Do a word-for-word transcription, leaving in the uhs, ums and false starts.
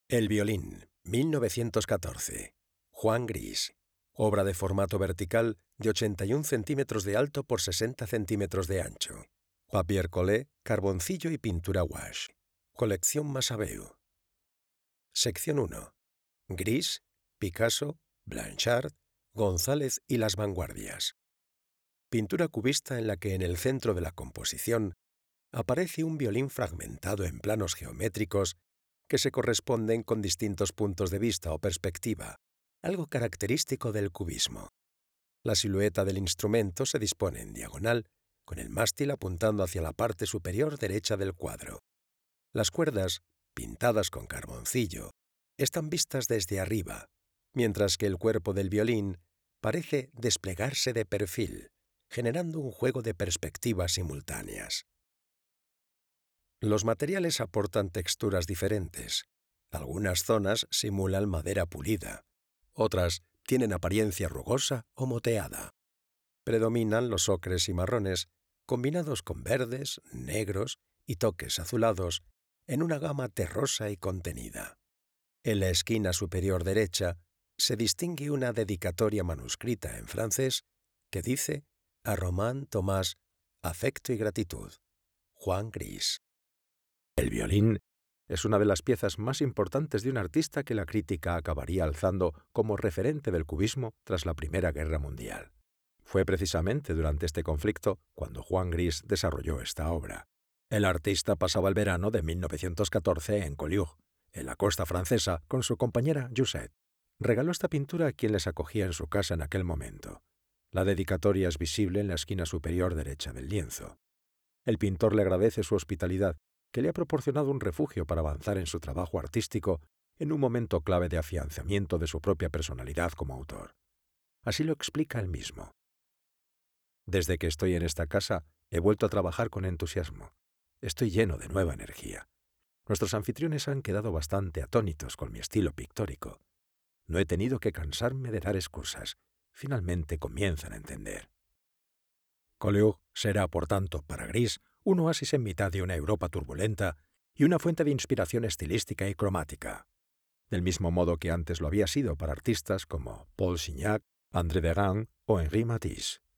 El violín, mil novecientos catorce. Juan Gris. Obra de formato vertical de ochenta y un centímetros de alto por sesenta centímetros de ancho. Papier collé, carboncillo y pintura wash. Colección Massabeu. Sección uno. Gris, Picasso, Blanchard, González y las vanguardias. Pintura cubista en la que en el centro de la composición aparece un violín fragmentado en planos geométricos que se corresponden con distintos puntos de vista o perspectiva, algo característico del cubismo. La silueta del instrumento se dispone en diagonal, con el mástil apuntando hacia la parte superior derecha del cuadro. Las cuerdas, pintadas con carboncillo, están vistas desde arriba, mientras que el cuerpo del violín parece desplegarse de perfil, generando un juego de perspectivas simultáneas. Los materiales aportan texturas diferentes. Algunas zonas simulan madera pulida, otras tienen apariencia rugosa o moteada. Predominan los ocres y marrones, combinados con verdes, negros y toques azulados en una gama terrosa y contenida. En la esquina superior derecha se distingue una dedicatoria manuscrita en francés que dice «A Romain Thomas, afecto y gratitud, Juan Gris». El violín es una de las piezas más importantes de un artista que la crítica acabaría alzando como referente del cubismo tras la Primera Guerra Mundial. Fue precisamente durante este conflicto cuando Juan Gris desarrolló esta obra. El artista pasaba el verano de mil novecientos catorce en Collioure, en la costa francesa, con su compañera Josette. Regaló esta pintura a quien les acogía en su casa en aquel momento. La dedicatoria es visible en la esquina superior derecha del lienzo. El pintor le agradece su hospitalidad, que le ha proporcionado un refugio para avanzar en su trabajo artístico en un momento clave de afianzamiento de su propia personalidad como autor. Así lo explica él mismo. Desde que estoy en esta casa, he vuelto a trabajar con entusiasmo. Estoy lleno de nueva energía. Nuestros anfitriones han quedado bastante atónitos con mi estilo pictórico. No he tenido que cansarme de dar excusas. Finalmente comienzan a entender. Collioure será, por tanto, para Gris, un oasis en mitad de una Europa turbulenta y una fuente de inspiración estilística y cromática. Del mismo modo que antes lo había sido para artistas como Paul Signac, André Derain o Henri Matisse.